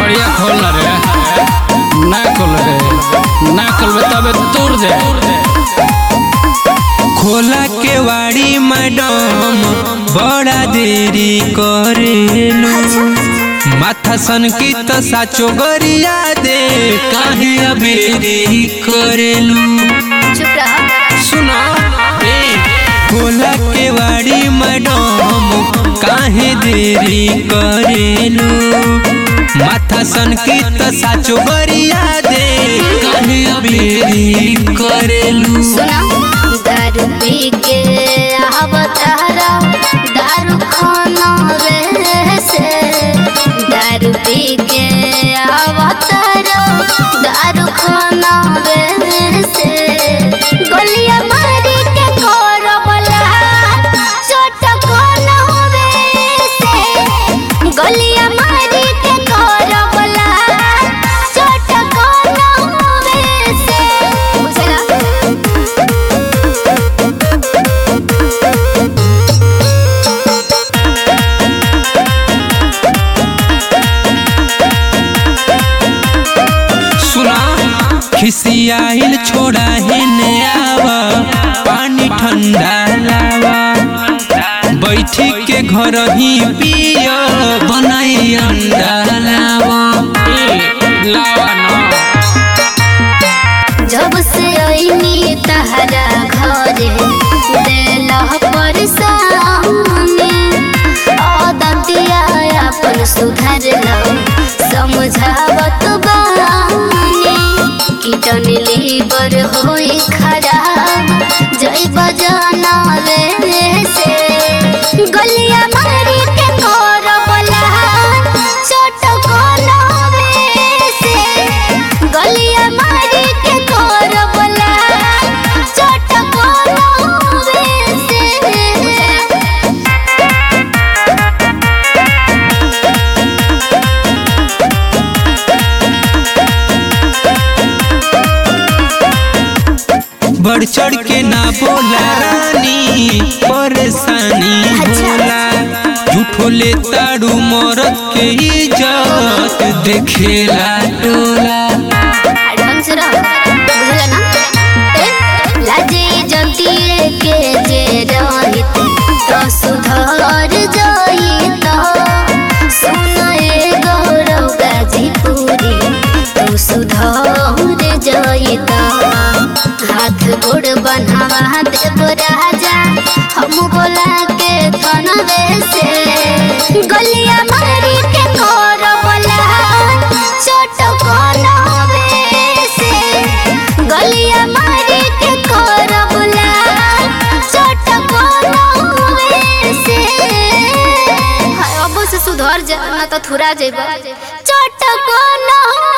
केवड़िया खोल रे ना खोल रे ना खोलबे तबे तोड़ दे। खोला केवाड़ी मैडम बड़ा देरी करेलू माथा सन की तो साचो गरिया दे काहे अबेरी करेलू। सुना खोला केवाड़ी मैडम काहे देरी करेलू माथा सन की तो साचो गरिया दे काहे अबेरी करेलू। दारू पी के आवतारा दारू खाना रे से दारू पी के आवतारा दारू खाना रे से गलिया मारी के करबला चोट कोना रे से गलिया मारी के करबला चोट कोना रे से बुझला। खिसियाइल छोड़ा है आवा पानी ठंडा लावा बैठी के घर ही पिया बनाई अंडा लावा लावा ना। जब से आईनी तहरा घरे देला परेशानी आदतिया अपन सुधर लो समझावत बानी कीटन लीवर होई खराब जय बजाना रे से गलिया मारी के करबला चोट कोना रे से गलिया मारी के करबला चोट कोना रे से। बढ़ चढ़ के ना बोला रानी परेशानी होला झूठो ले ताड़ू मरद के इज्जत देखेला टोला। ढंग से रहो बुझला ना लाजे जंतिए के जे रहित तो सुधर जाइत सुनाए गौरव गाजीपुरी तो सुधर जाइत हाथ गोड़ बनावा देव राजा हम बोला के कनवे से गलिया मारी के करबला चोट कोनवे से गलिया मारी के करबला चोट कोनवे से। अब से सुधर जा ना तो थुरा जेबा चोट कोनवे।